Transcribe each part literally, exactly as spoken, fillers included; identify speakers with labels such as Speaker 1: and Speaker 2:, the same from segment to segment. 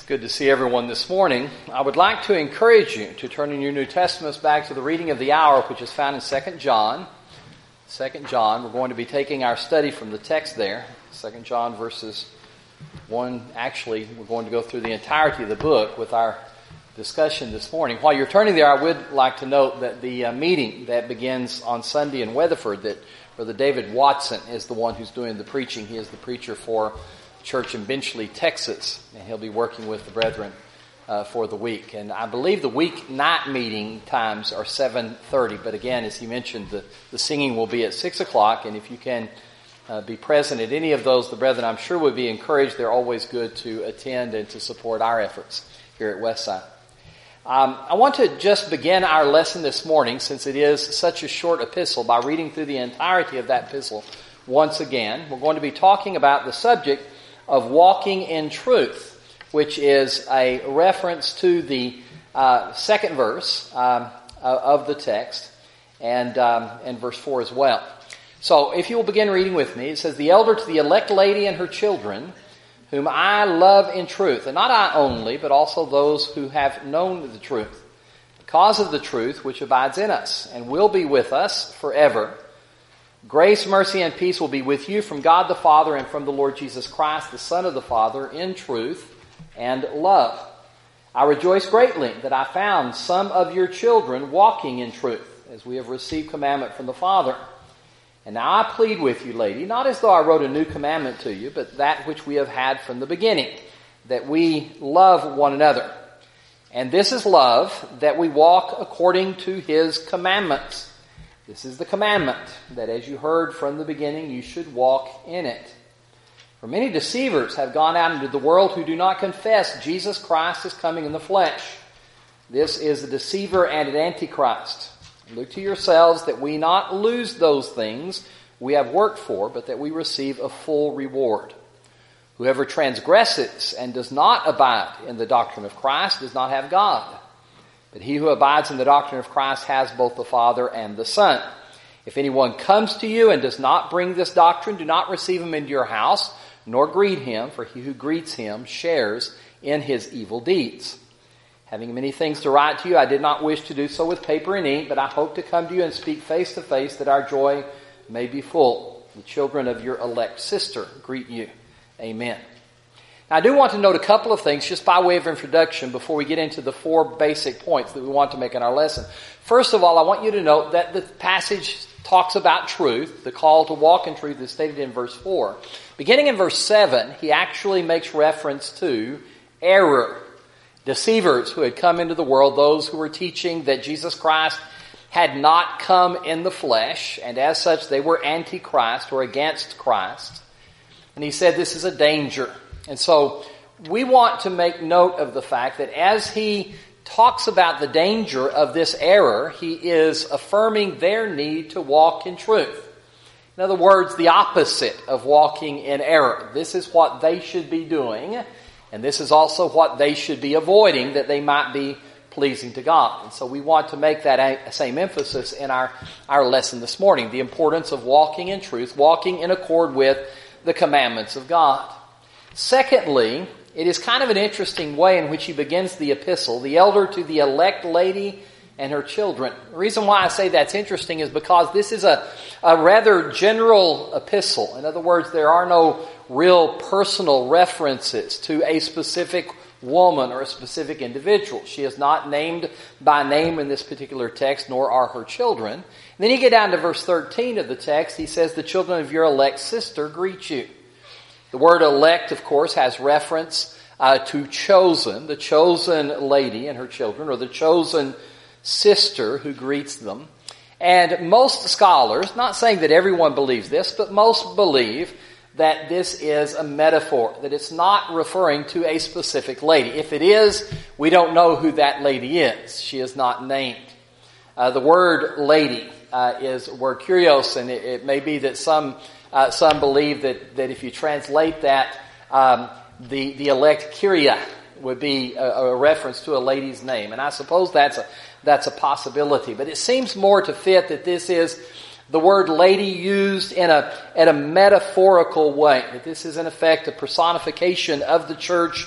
Speaker 1: Good to see everyone this morning. I would like to encourage you to turn in your New Testaments back to the reading of the hour, which is found in Second John. Second John, we're going to be taking our study from the text there. Second John verses one, actually, we're going to go through the entirety of the book with our discussion this morning. While you're turning there, I would like to note that the uh, meeting that begins on Sunday in Weatherford, that Brother David Watson is the one who's doing the preaching. He is the preacher for church in Benchley, Texas, and he'll be working with the brethren uh, for the week. And I believe the weeknight meeting times are seven thirty, but again, as he mentioned, the, the singing will be at six o'clock, and if you can uh, be present at any of those, the brethren, I'm sure, would be encouraged. They're always good to attend and to support our efforts here at Westside. Um, I want to just begin our lesson this morning, since it is such a short epistle, by reading through the entirety of that epistle once again. We're going to be talking about the subject of walking in truth, which is a reference to the uh, second verse um, of the text, and um, and verse four as well. So if you will begin reading with me, it says, "The elder to the elect lady and her children, whom I love in truth, and not I only, but also those who have known the truth, because of the truth which abides in us, and will be with us forever. Grace, mercy, and peace will be with you from God the Father and from the Lord Jesus Christ, the Son of the Father, in truth and love. I rejoice greatly that I found some of your children walking in truth, as we have received commandment from the Father. And now I plead with you, lady, not as though I wrote a new commandment to you, but that which we have had from the beginning, that we love one another. And this is love, that we walk according to His commandments. This is the commandment, that as you heard from the beginning, you should walk in it. For many deceivers have gone out into the world who do not confess Jesus Christ is coming in the flesh. This is a deceiver and an antichrist. Look to yourselves that we not lose those things we have worked for, but that we receive a full reward. Whoever transgresses and does not abide in the doctrine of Christ does not have God. But he who abides in the doctrine of Christ has both the Father and the Son. If anyone comes to you and does not bring this doctrine, do not receive him into your house, nor greet him, for he who greets him shares in his evil deeds. Having many things to write to you, I did not wish to do so with paper and ink, but I hope to come to you and speak face to face, that our joy may be full. The children of your elect sister greet you. Amen." Now, I do want to note a couple of things just by way of introduction before we get into the four basic points that we want to make in our lesson. First of all, I want you to note that the passage talks about truth. The call to walk in truth is stated in verse four. Beginning in verse seven, he actually makes reference to error. Deceivers who had come into the world, those who were teaching that Jesus Christ had not come in the flesh, and as such they were antichrist or against Christ. And he said this is a danger. And so we want to make note of the fact that as he talks about the danger of this error, he is affirming their need to walk in truth. In other words, the opposite of walking in error. This is what they should be doing, and this is also what they should be avoiding, that they might be pleasing to God. And so we want to make that same emphasis in our, our lesson this morning, the importance of walking in truth, walking in accord with the commandments of God. Secondly, it is kind of an interesting way in which he begins the epistle, the elder to the elect lady and her children. The reason why I say that's interesting is because this is a, a rather general epistle. In other words, there are no real personal references to a specific woman or a specific individual. She is not named by name in this particular text, nor are her children. And then you get down to verse thirteen of the text. He says, "The children of your elect sister greet you." The word elect, of course, has reference uh, to chosen, the chosen lady and her children, or the chosen sister who greets them. And most scholars, not saying that everyone believes this, but most believe that this is a metaphor, that it's not referring to a specific lady. If it is, we don't know who that lady is. She is not named. Uh, the word lady uh, is a word kurios, and it, it may be that some Uh, some believe that, that if you translate that, um, the, the elect Kyria would be a, a reference to a lady's name. And I suppose that's a, that's a possibility. But it seems more to fit that this is the word lady used in a, in a metaphorical way. That this is in effect a personification of the church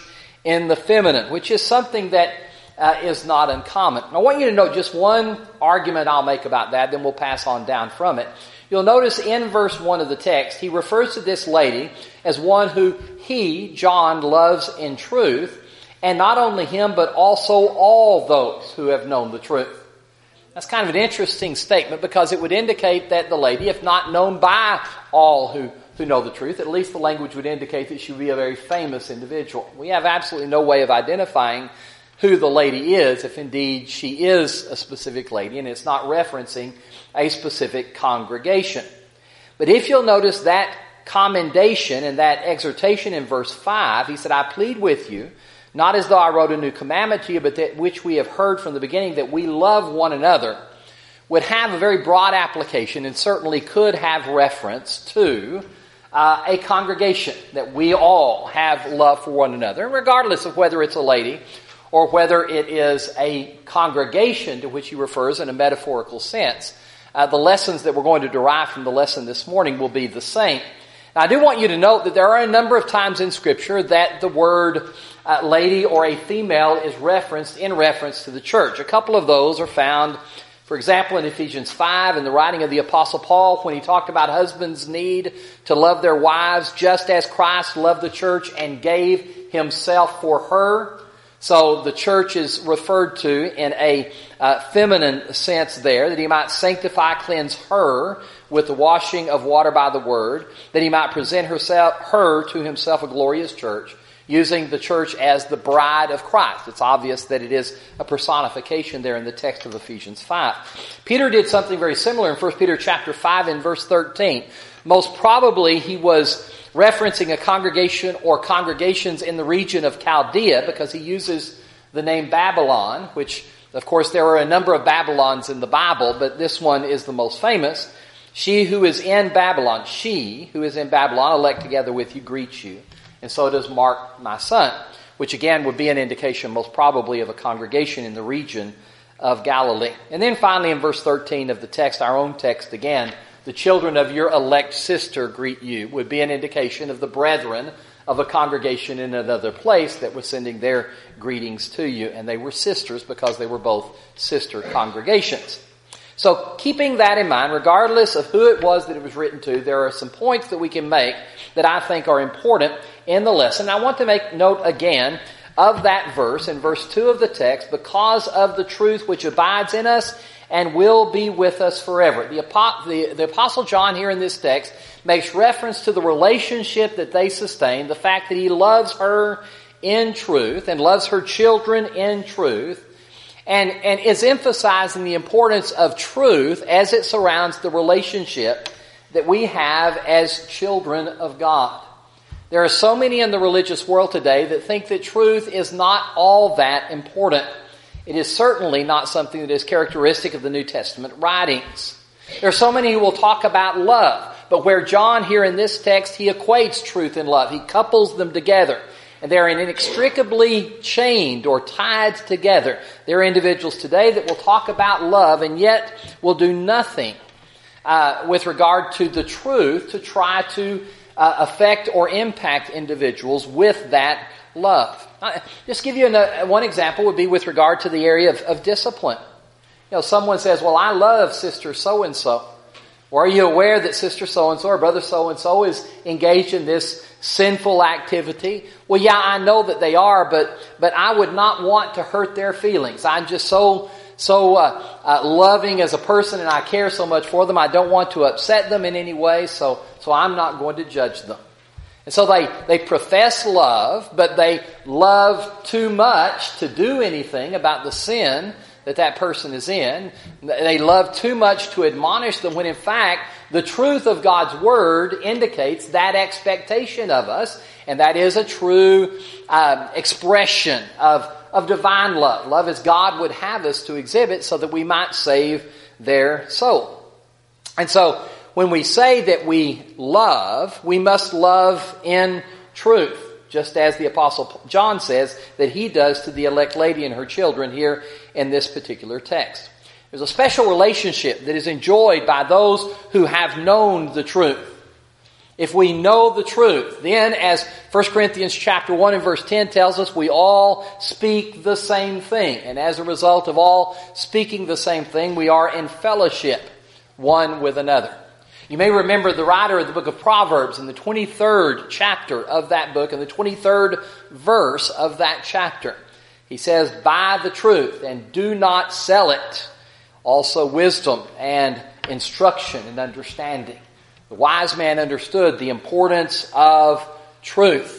Speaker 1: in the feminine, which is something that uh, is not uncommon. And I want you to note just one argument I'll make about that, then we'll pass on down from it. You'll notice in verse one of the text, he refers to this lady as one who he, John, loves in truth, and not only him, but also all those who have known the truth. That's kind of an interesting statement because it would indicate that the lady, if not known by all who, who know the truth, at least the language would indicate that she would be a very famous individual. We have absolutely no way of identifying who the lady is, if indeed she is a specific lady, and it's not referencing a specific congregation. But if you'll notice that commendation and that exhortation in verse five, he said, I plead with you, not as though I wrote a new commandment to you, but that which we have heard from the beginning, that we love one another, would have a very broad application and certainly could have reference to uh, a congregation, that we all have love for one another, regardless of whether it's a lady or whether it is a congregation to which he refers in a metaphorical sense. Uh, the lessons that we're going to derive from the lesson this morning will be the same. Now, I do want you to note that there are a number of times in Scripture that the word uh, lady or a female is referenced in reference to the church. A couple of those are found, for example, in Ephesians five, in the writing of the Apostle Paul, when he talked about husbands' need to love their wives just as Christ loved the church and gave himself for her. So the church is referred to in a uh, feminine sense there, that he might sanctify, cleanse her with the washing of water by the word, that he might present herself, her to himself a glorious church, using the church as the bride of Christ. It's obvious that it is a personification there in the text of Ephesians five. Peter did something very similar in First Peter chapter five and verse thirteen. Most probably he was referencing a congregation or congregations in the region of Chaldea, because he uses the name Babylon, which, of course, there are a number of Babylons in the Bible, but this one is the most famous. She who is in Babylon, she who is in Babylon, elect together with you, greets you. And so does Mark, my son, which again would be an indication most probably of a congregation in the region of Galilee. And then finally in verse thirteen of the text, our own text again, the children of your elect sister greet you, would be an indication of the brethren of a congregation in another place that was sending their greetings to you. And they were sisters because they were both sister congregations. So keeping that in mind, regardless of who it was that it was written to, there are some points that we can make that I think are important in the lesson. I want to make note again of that verse in verse two of the text, because of the truth which abides in us and will be with us forever. The, the, the Apostle John here in this text makes reference to the relationship that they sustain, the fact that he loves her in truth and loves her children in truth, and, and is emphasizing the importance of truth as it surrounds the relationship that we have as children of God. There are so many in the religious world today that think that truth is not all that important. It is certainly not something that is characteristic of the New Testament writings. There are so many who will talk about love, but where John here in this text, he equates truth and love. He couples them together, and they're inextricably chained or tied together. There are individuals today that will talk about love and yet will do nothing uh, with regard to the truth to try to uh, affect or impact individuals with that love. Uh, just give you an, one example would be with regard to the area of, of discipline. You know, someone says, well, I love sister so-and-so. Or are you aware that sister so-and-so or brother so-and-so is engaged in this sinful activity? Well, yeah, I know that they are, but but I would not want to hurt their feelings. I'm just so so uh, uh, loving as a person, and I care so much for them. I don't want to upset them in any way, so so I'm not going to judge them. And so they, they profess love, but they love too much to do anything about the sin that that person is in. They love too much to admonish them, when in fact the truth of God's Word indicates that expectation of us, and that is a true um, expression of, of divine love. Love as God would have us to exhibit so that we might save their soul. And so when we say that we love, we must love in truth, just as the Apostle John says that he does to the elect lady and her children here in this particular text. There's a special relationship that is enjoyed by those who have known the truth. if we know the truth, then as First Corinthians chapter one and verse ten tells us, we all speak the same thing. And as a result of all speaking the same thing, we are in fellowship one with another. You may remember the writer of the book of Proverbs in the twenty-third chapter of that book and the twenty-third verse of that chapter. He says, buy the truth and do not sell it. Also wisdom and instruction and understanding. The wise man understood the importance of truth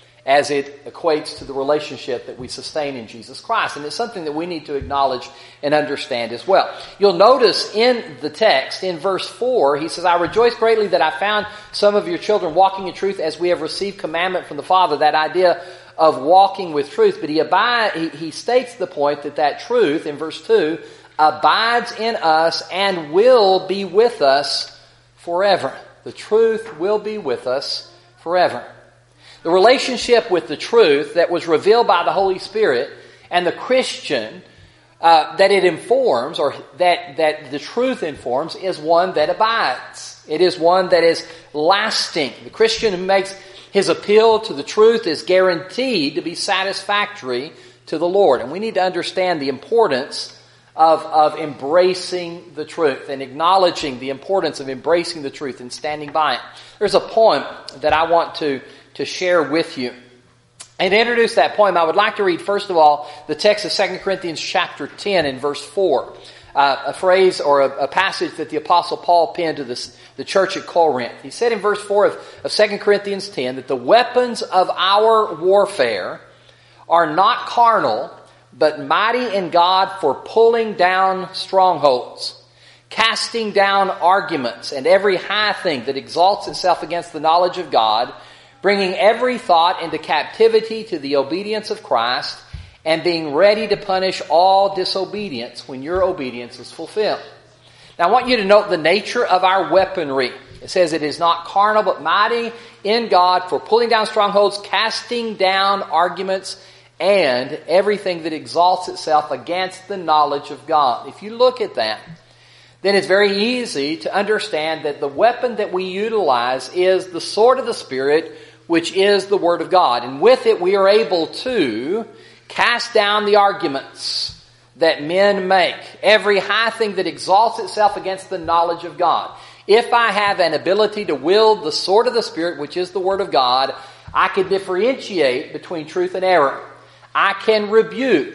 Speaker 1: as it equates to the relationship that we sustain in Jesus Christ. And it's something that we need to acknowledge and understand as well. You'll notice in the text, in verse four, he says, I rejoice greatly that I found some of your children walking in truth as we have received commandment from the Father. That idea of walking with truth. But he, abide, he, he states the point that that truth, in verse two, abides in us and will be with us forever. The truth will be with us forever. The relationship with the truth that was revealed by the Holy Spirit and the Christian uh, that it informs, or that, that the truth informs, is one that abides. It is one that is lasting. The Christian who makes his appeal to the truth is guaranteed to be satisfactory to the Lord. And we need to understand the importance of, of embracing the truth and acknowledging the importance of embracing the truth and standing by it. There's a poem that I want to to share with you. And to introduce that poem, I would like to read, first of all, the text of Second Corinthians chapter ten and verse four. Uh, a phrase or a, a passage that the Apostle Paul penned to this, the church at Corinth. He said in verse four of, of Second Corinthians ten that the weapons of our warfare are not carnal, but mighty in God for pulling down strongholds, casting down arguments and every high thing that exalts itself against the knowledge of God, bringing every thought into captivity to the obedience of Christ, and being ready to punish all disobedience when your obedience is fulfilled. Now I want you to note the nature of our weaponry. It says it is not carnal but mighty in God for pulling down strongholds, casting down arguments, and everything that exalts itself against the knowledge of God. If you look at that, then it's very easy to understand that the weapon that we utilize is the sword of the Spirit, which is the Word of God. And with it we are able to cast down the arguments that men make, every high thing that exalts itself against the knowledge of God. If I have an ability to wield the sword of the Spirit, which is the Word of God, I can differentiate between truth and error. I can rebuke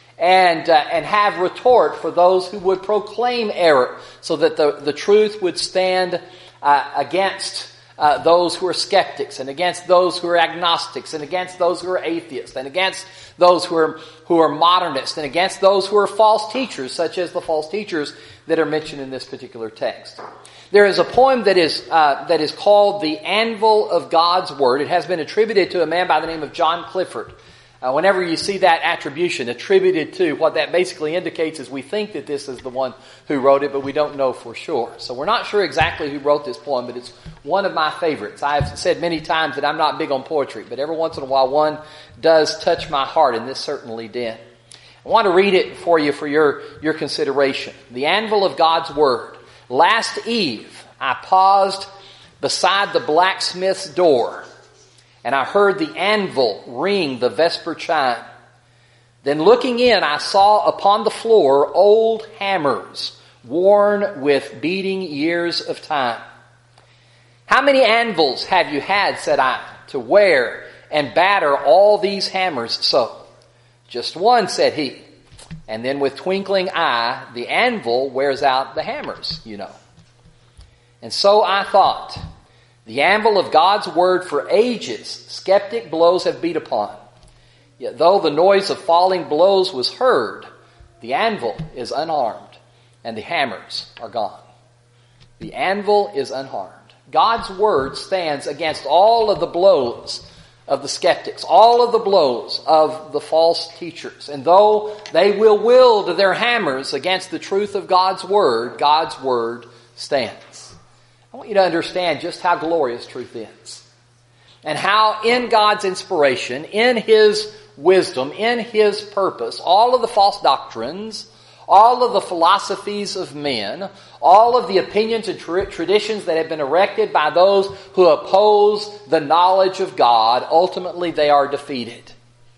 Speaker 1: and uh, and have retort for those who would proclaim error, so that the, the truth would stand uh, against uh, those who are skeptics, and against those who are agnostics, and against those who are atheists, and against those who are who are modernists, and against those who are false teachers, such as the false teachers that are mentioned in this particular text. There is a poem that is uh, that is called "The Anvil of God's Word." It has been attributed to a man by the name of John Clifford. Uh, whenever you see that attribution attributed to, what that basically indicates is we think that this is the one who wrote it, but we don't know for sure. So we're not sure exactly who wrote this poem, but it's one of my favorites. I've said many times that I'm not big on poetry, but every once in a while one does touch my heart, and this certainly did. I want to read it for you for your, your consideration. The Anvil of God's Word. Last eve, I paused beside the blacksmith's door, and I heard the anvil ring the vesper chime. Then looking in, I saw upon the floor old hammers, worn with beating years of time. How many anvils have you had, said I, to wear and batter all these hammers so? Just one, said he. And then with twinkling eye, the anvil wears out the hammers, you know. And so I thought, the anvil of God's Word for ages, skeptic blows have beat upon. Yet though the noise of falling blows was heard, the anvil is unharmed, and the hammers are gone. The anvil is unharmed. God's Word stands against all of the blows of the skeptics, all of the blows of the false teachers. And though they will wield their hammers against the truth of God's Word, God's Word stands. I want you to understand just how glorious truth is. And how in God's inspiration, in His wisdom, in His purpose, all of the false doctrines, all of the philosophies of men, all of the opinions and tra- traditions that have been erected by those who oppose the knowledge of God, ultimately they are defeated.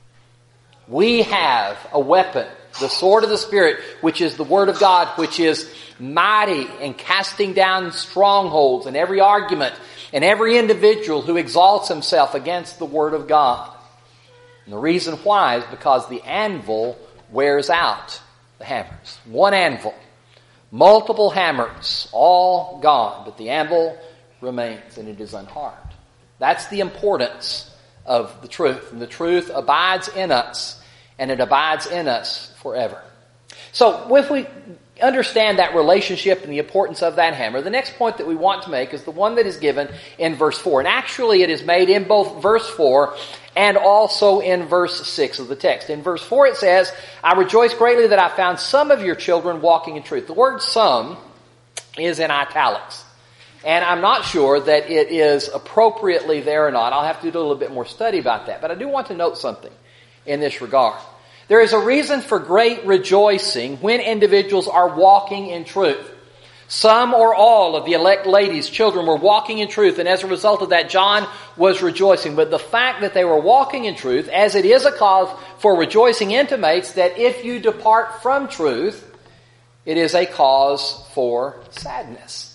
Speaker 1: We have a weapon, the sword of the Spirit, which is the Word of God, which is mighty in casting down strongholds and every argument and every individual who exalts himself against the Word of God. And the reason why is because the anvil wears out the hammers. One anvil, multiple hammers, all gone, but the anvil remains and it is unharmed. That's the importance of the truth. And the truth abides in us, and it abides in us forever. So if we understand that relationship and the importance of that hammer, the next point that we want to make is the one that is given in verse four. And actually it is made in both verse four and also in verse six of the text. In verse four it says, I rejoice greatly that I found some of your children walking in truth. The word some is in italics. And I'm not sure that it is appropriately there or not. I'll have to do a little bit more study about that. But I do want to note something in this regard. There is a reason for great rejoicing when individuals are walking in truth. Some or all of the elect ladies' children were walking in truth, and as a result of that, John was rejoicing. But the fact that they were walking in truth, as it is a cause for rejoicing, intimates that if you depart from truth, it is a cause for sadness.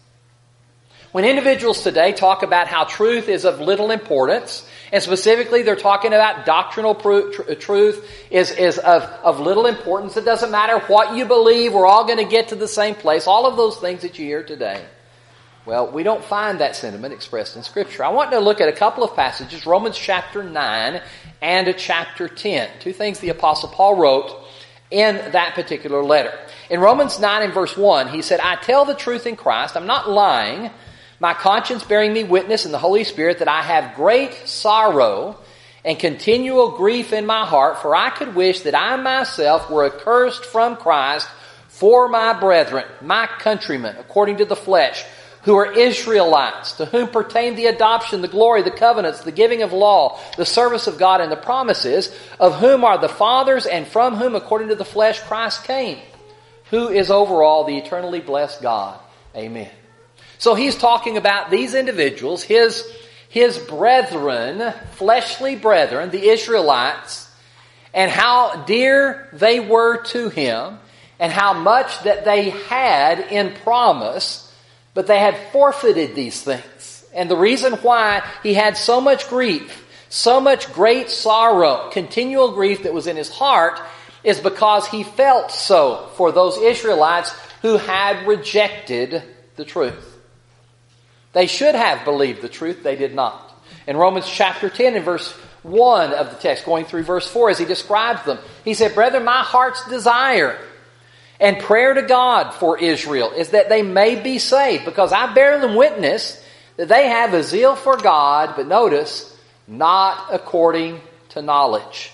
Speaker 1: When individuals today talk about how truth is of little importance, and specifically they're talking about doctrinal tr- truth is, is of, of little importance, it doesn't matter what you believe, we're all going to get to the same place, all of those things that you hear today. Well, we don't find that sentiment expressed in Scripture. I want to look at a couple of passages, Romans chapter nine and chapter ten. Two things the Apostle Paul wrote in that particular letter. In Romans nine and verse one, he said, I tell the truth in Christ, I'm not lying, my conscience bearing me witness in the Holy Spirit that I have great sorrow and continual grief in my heart, for I could wish that I myself were accursed from Christ for my brethren, my countrymen, according to the flesh, who are Israelites, to whom pertain the adoption, the glory, the covenants, the giving of law, the service of God, and the promises, of whom are the fathers, and from whom, according to the flesh, Christ came, who is over all the eternally blessed God. Amen. So he's talking about these individuals, his, his brethren, fleshly brethren, the Israelites, and how dear they were to him, and how much that they had in promise, but they had forfeited these things. And the reason why he had so much grief, so much great sorrow, continual grief that was in his heart, is because he felt so for those Israelites who had rejected the truth. They should have believed the truth. They did not. In Romans chapter ten and verse one of the text, going through verse four, as he describes them, he said, Brethren, my heart's desire and prayer to God for Israel is that they may be saved, because I bear them witness that they have a zeal for God, but notice, not according to knowledge.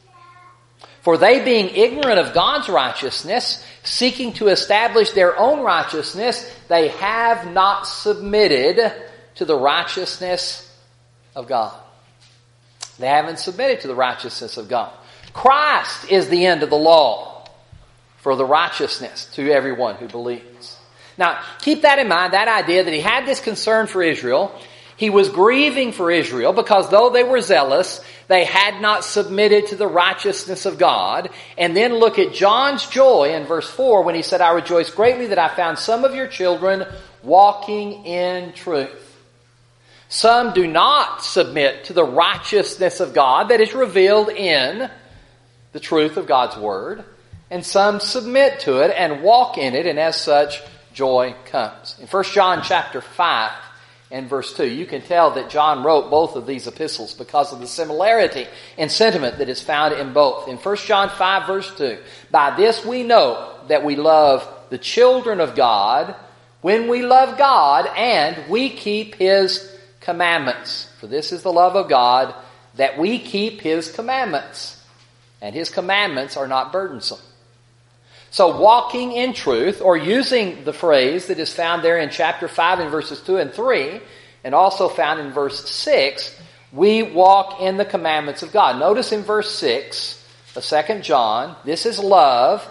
Speaker 1: For they, being ignorant of God's righteousness, seeking to establish their own righteousness, they have not submitted to the righteousness of God. They haven't submitted to the righteousness of God. Christ is the end of the law for the righteousness to everyone who believes. Now, keep that in mind, that idea that he had this concern for Israel. He was grieving for Israel because though they were zealous, they had not submitted to the righteousness of God. And then look at John's joy in verse four when he said, I rejoice greatly that I found some of your children walking in truth. Some do not submit to the righteousness of God that is revealed in the truth of God's Word. And some submit to it and walk in it, and as such, joy comes. In First John chapter five, and verse two. You can tell that John wrote both of these epistles because of the similarity in sentiment that is found in both. In First John five verse two, by this we know that we love the children of God when we love God and we keep His commandments. For this is the love of God, that we keep His commandments. And His commandments are not burdensome. So walking in truth, or using the phrase that is found there in chapter five in verses two and three, and also found in verse six, we walk in the commandments of God. Notice in verse six of Second John, this is love,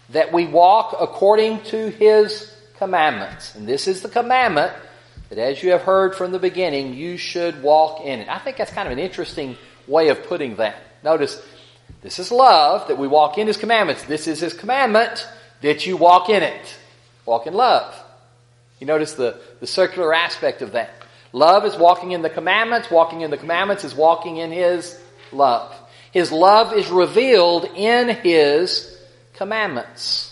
Speaker 1: that we walk according to His commandments. And this is the commandment that, as you have heard from the beginning, you should walk in it. I think that's kind of an interesting way of putting that. Notice, this is love, that we walk in His commandments. This is His commandment, that you walk in it. Walk in love. You notice the, the circular aspect of that. Love is walking in the commandments. Walking in the commandments is walking in His love. His love is revealed in His commandments.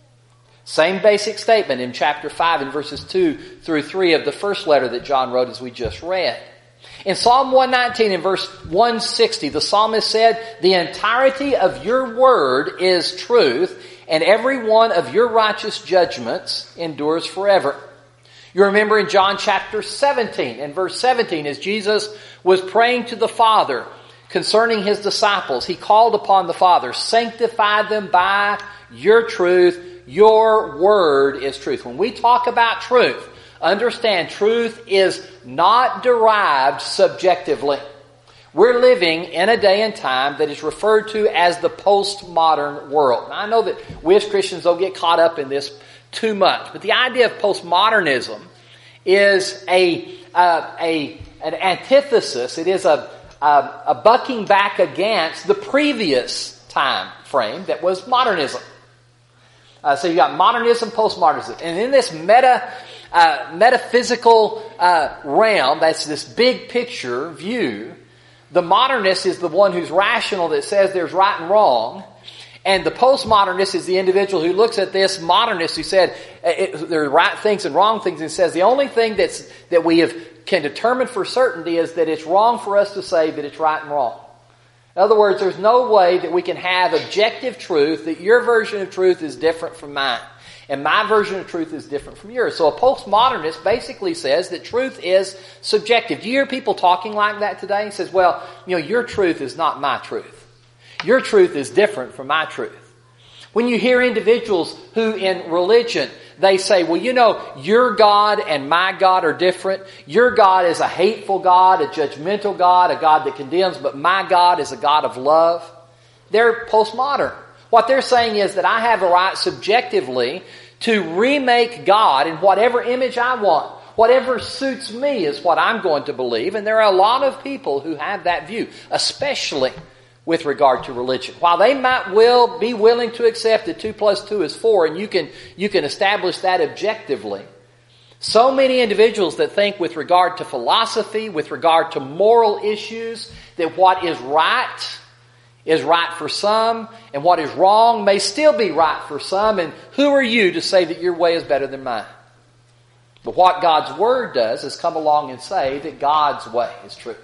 Speaker 1: Same basic statement in chapter five in verses two through three of the first letter that John wrote as we just read. In Psalm one nineteen in verse one sixty, the psalmist said, "The entirety of your word is truth, and every one of your righteous judgments endures forever." You remember in John chapter seventeen and verse seventeen, as Jesus was praying to the Father concerning His disciples, He called upon the Father, "Sanctify them by your truth. Your word is truth." When we talk about truth, understand truth is not derived subjectively. We're living in a day and time that is referred to as the postmodern world. Now, I know that we as Christians don't get caught up in this too much, but the idea of postmodernism is a, uh, a an antithesis. It is a, a, a bucking back against the previous time frame that was modernism. Uh, so you got modernism, postmodernism. And in this meta, uh, metaphysical uh, realm, that's this big picture view, the modernist is the one who's rational, that says there's right and wrong. And the postmodernist is the individual who looks at this modernist who said it, there are right things and wrong things, and says the only thing that's that we have can determine for certainty is that it's wrong for us to say that it's right and wrong. In other words, there's no way that we can have objective truth, that your version of truth is different from mine, and my version of truth is different from yours. So a postmodernist basically says that truth is subjective. Do you hear people talking like that today? He says, well, you know, your truth is not my truth. Your truth is different from my truth. When you hear individuals who in religion, they say, well, you know, your God and my God are different. Your God is a hateful God, a judgmental God, a God that condemns, but my God is a God of love. They're postmodern. What they're saying is that I have a right subjectively to remake God in whatever image I want. Whatever suits me is what I'm going to believe. And there are a lot of people who have that view, especially with regard to religion. While they might well be willing to accept that two plus two is four, and you can you can establish that objectively, so many individuals that think with regard to philosophy, with regard to moral issues, that what is right is right for some, and what is wrong may still be right for some, and who are you to say that your way is better than mine? But what God's Word does is come along and say that God's way is true.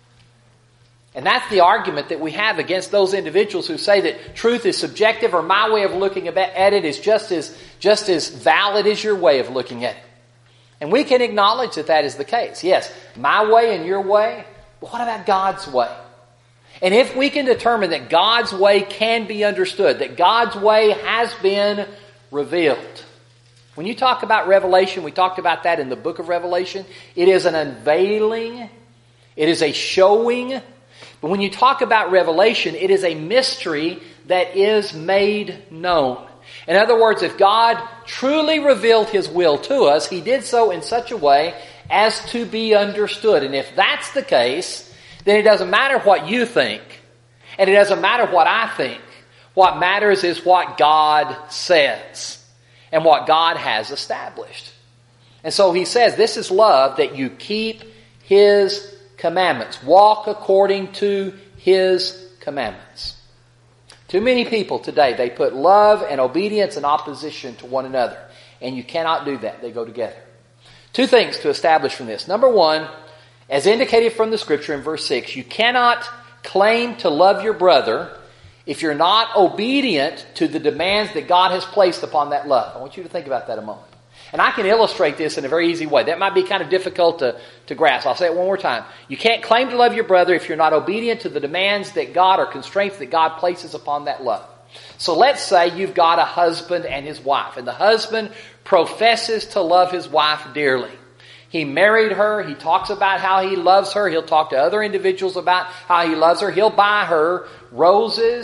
Speaker 1: And that's the argument that we have against those individuals who say that truth is subjective, or my way of looking at it is just as, just as valid as your way of looking at it. And we can acknowledge that that is the case. Yes, my way and your way, but what about God's way? And if we can determine that God's way can be understood, that God's way has been revealed. When you talk about revelation, we talked about that in the book of Revelation. It is an unveiling. It is a showing. But when you talk about revelation, it is a mystery that is made known. In other words, if God truly revealed His will to us, He did so in such a way as to be understood. And if that's the case, then it doesn't matter what you think, and it doesn't matter what I think. What matters is what God says and what God has established. And so He says, this is love, that you keep His commandments. Walk according to His commandments. Too many people today, they put love and obedience in opposition to one another. And you cannot do that. They go together. Two things to establish from this. Number one, as indicated from the Scripture in verse six, you cannot claim to love your brother if you're not obedient to the demands that God has placed upon that love. I want you to think about that a moment. And I can illustrate this in a very easy way. That might be kind of difficult to, to grasp. I'll say it one more time. You can't claim to love your brother if you're not obedient to the demands that God, or constraints that God places upon that love. So let's say you've got a husband and his wife, and the husband professes to love his wife dearly. He married her. He talks about how he loves her. He'll talk to other individuals about how he loves her. He'll buy her roses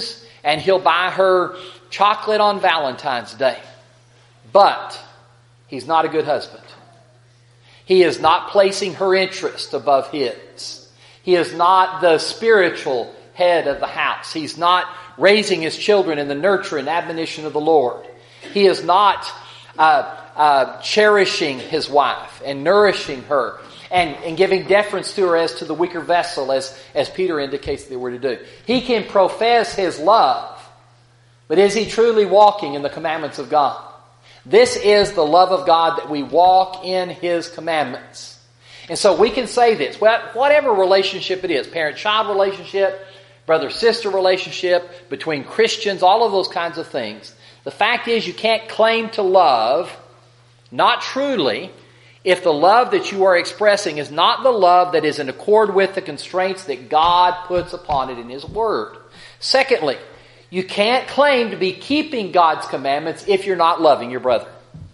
Speaker 1: and he'll buy her chocolate on Valentine's Day. But he's not a good husband. He is not placing her interest above his. He is not the spiritual head of the house. He's not raising his children in the nurture and admonition of the Lord. He is not uh, uh, cherishing his wife and nourishing her and, and giving deference to her as to the weaker vessel, as, as Peter indicates they were to do. He can profess his love, but is he truly walking in the commandments of God? This is the love of God, that we walk in His commandments. And so we can say this, well, whatever relationship it is, parent-child relationship, brother-sister relationship, between Christians, all of those kinds of things. The fact is, you can't claim to love, not truly, if the love that you are expressing is not the love that is in accord with the constraints that God puts upon it in His Word. Secondly, you can't claim to be keeping God's commandments if you're not loving your brother.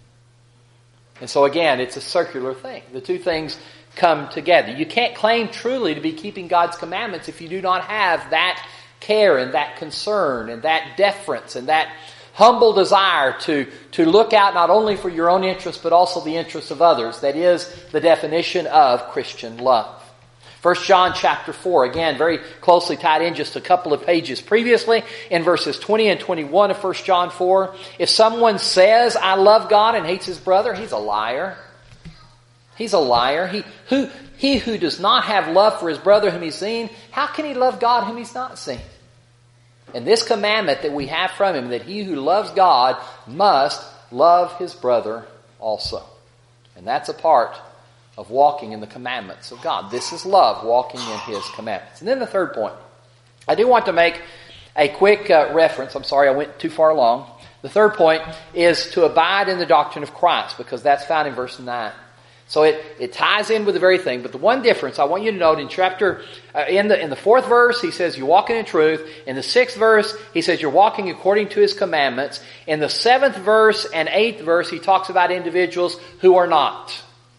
Speaker 1: And so again, it's a circular thing. The two things come together. You can't claim truly to be keeping God's commandments if you do not have that care and that concern and that deference and that humble desire to, to look out not only for your own interests but also the interests of others. That is the definition of Christian love. First John chapter four, again, very closely tied in just a couple of pages previously, in verses twenty and twenty-one of First John four. If someone says, I love God, and hates his brother, he's a liar. He's a liar. He who, he who does not have love for his brother whom he's seen, how can he love God whom he's not seen? And this commandment that we have from Him, that he who loves God must love his brother also. And that's a part of walking in the commandments of God. This is love, walking in His commandments. And then the third point. I do want to make a quick uh, reference. I'm sorry I went too far along. The third point is to abide in the doctrine of Christ, because that's found in verse nine. So it, it ties in with the very thing. But the one difference I want you to note in chapter, uh, in the in the fourth verse, he says you're walking in truth. In the sixth verse, he says you're walking according to His commandments. In the seventh verse and eighth verse, he talks about individuals who are not.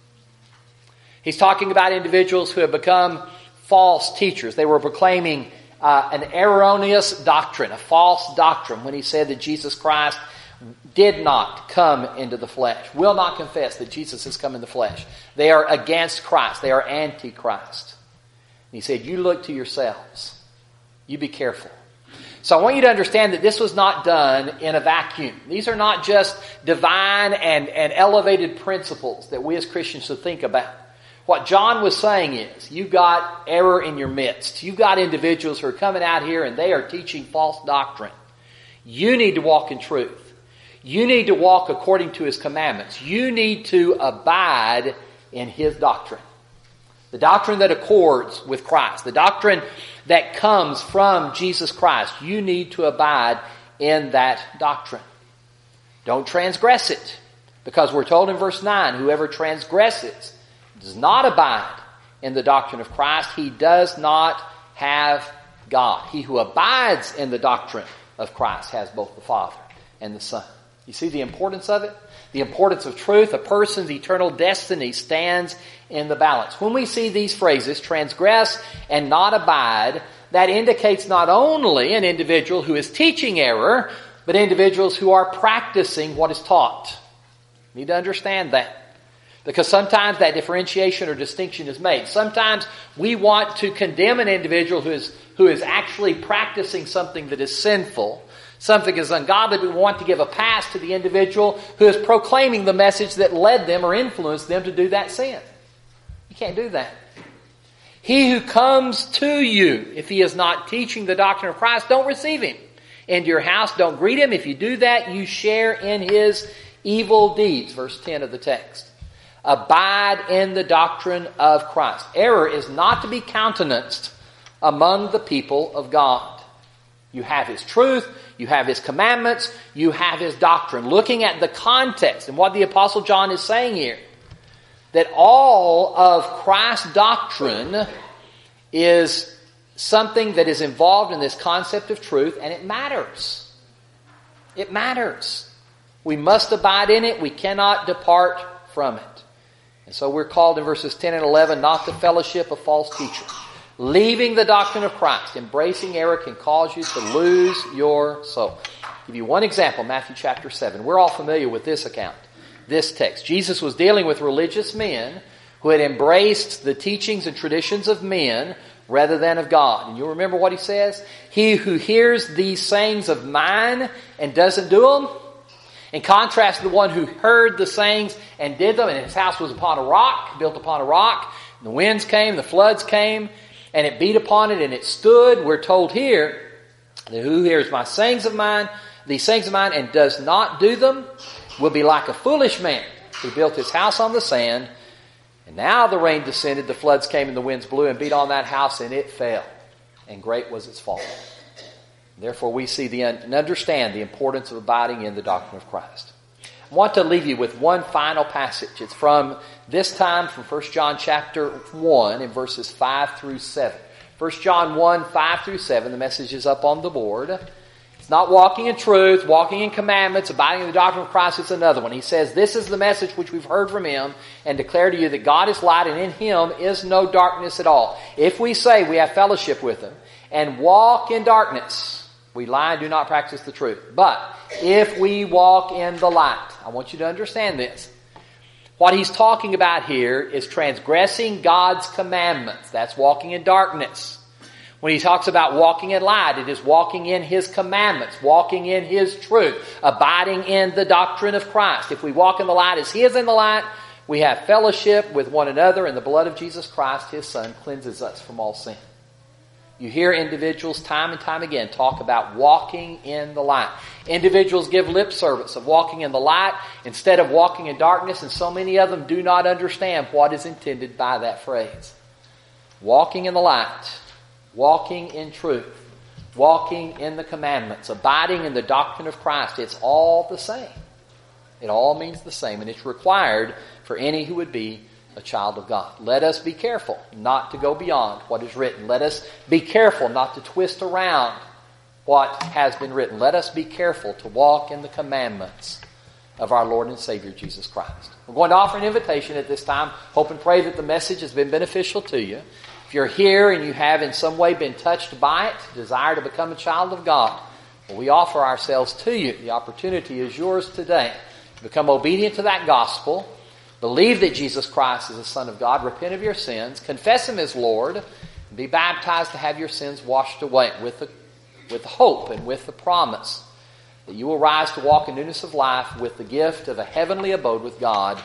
Speaker 1: He's talking about individuals who have become false teachers. They were proclaiming uh, an erroneous doctrine, a false doctrine, when he said that Jesus Christ did not come into the flesh, will not confess that Jesus has come in the flesh. They are against Christ. They are anti-Christ. And he said, you look to yourselves. You be careful. So I want you to understand that this was not done in a vacuum. These are not just divine and, and elevated principles that we as Christians should think about. What John was saying is, you've got error in your midst. You've got individuals who are coming out here and they are teaching false doctrine. You need to walk in truth. You need to walk according to His commandments. You need to abide in His doctrine. The doctrine that accords with Christ. The doctrine that comes from Jesus Christ. You need to abide in that doctrine. Don't transgress it. Because we're told in verse nine, whoever transgresses, does not abide in the doctrine of Christ, he does not have God. He who abides in the doctrine of Christ has both the Father and the Son. You see the importance of it? The importance of truth. A person's eternal destiny stands in the balance. When we see these phrases, transgress and not abide, that indicates not only an individual who is teaching error, but individuals who are practicing what is taught. You need to understand that. Because sometimes that differentiation or distinction is made. Sometimes we want to condemn an individual who is, who is actually practicing something that is sinful, something is ungodly. We want to give a pass to the individual who is proclaiming the message that led them or influenced them to do that sin. You can't do that. He who comes to you, if he is not teaching the doctrine of Christ, don't receive him into your house. Don't greet him. If you do that, you share in his evil deeds. Verse ten of the text. Abide in the doctrine of Christ. Error is not to be countenanced among the people of God. You have His truth, you have His commandments, you have His doctrine. Looking at the context and what the Apostle John is saying here, that all of Christ's doctrine is something that is involved in this concept of truth, and it matters. It matters. We must abide in it. We cannot depart from it. And so we're called in verses ten and eleven not to fellowship of false teachers. Leaving the doctrine of Christ, embracing error, can cause you to lose your soul. I'll give you one example, Matthew chapter seven. We're all familiar with this account, this text. Jesus was dealing with religious men who had embraced the teachings and traditions of men rather than of God. And you'll remember what he says? He who hears these sayings of mine and doesn't do them, in contrast to the one who heard the sayings and did them, and his house was upon a rock, built upon a rock, and the winds came, the floods came, and it beat upon it, and it stood. We're told here that who hears my sayings of mine, these sayings of mine, and does not do them, will be like a foolish man who built his house on the sand. And now the rain descended, the floods came, and the winds blew and beat on that house, and it fell. And great was its fall. Therefore we see the and understand the importance of abiding in the doctrine of Christ. I want to leave you with one final passage. It's from this time from First John chapter one in verses five through seven. First John one, five through seven. The message is up on the board. It's not walking in truth, walking in commandments, abiding in the doctrine of Christ. It's another one. He says, this is the message which we've heard from Him and declare to you that God is light and in Him is no darkness at all. If we say we have fellowship with Him and walk in darkness, we lie and do not practice the truth. But if we walk in the light, I want you to understand this. What he's talking about here is transgressing God's commandments. That's walking in darkness. When he talks about walking in light, it is walking in His commandments, walking in His truth, abiding in the doctrine of Christ. If we walk in the light as He is in the light, we have fellowship with one another, and the blood of Jesus Christ, His Son, cleanses us from all sin. You hear individuals time and time again talk about walking in the light. Individuals give lip service of walking in the light instead of walking in darkness, and so many of them do not understand what is intended by that phrase. Walking in the light, walking in truth, walking in the commandments, abiding in the doctrine of Christ, it's all the same. It all means the same, and it's required for any who would be a child of God. Let us be careful not to go beyond what is written. Let us be careful not to twist around what has been written. Let us be careful to walk in the commandments of our Lord and Savior Jesus Christ. We're going to offer an invitation at this time. Hope and pray that the message has been beneficial to you. If you're here and you have in some way been touched by it, desire to become a child of God, well, we offer ourselves to you. The opportunity is yours today to become obedient to that gospel. Believe that Jesus Christ is the Son of God. Repent of your sins. Confess Him as Lord. And be baptized to have your sins washed away with the, with hope and with the promise that you will rise to walk in newness of life with the gift of a heavenly abode with God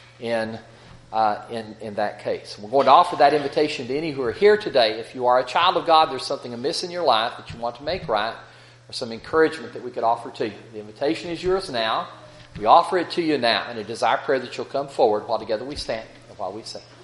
Speaker 1: in, uh, in, in that case. We're going to offer that invitation to any who are here today. If you are a child of God, there's something amiss in your life that you want to make right, or some encouragement that we could offer to you. The invitation is yours now. We offer it to you now, and it is our prayer that you'll come forward while together we stand and while we sing.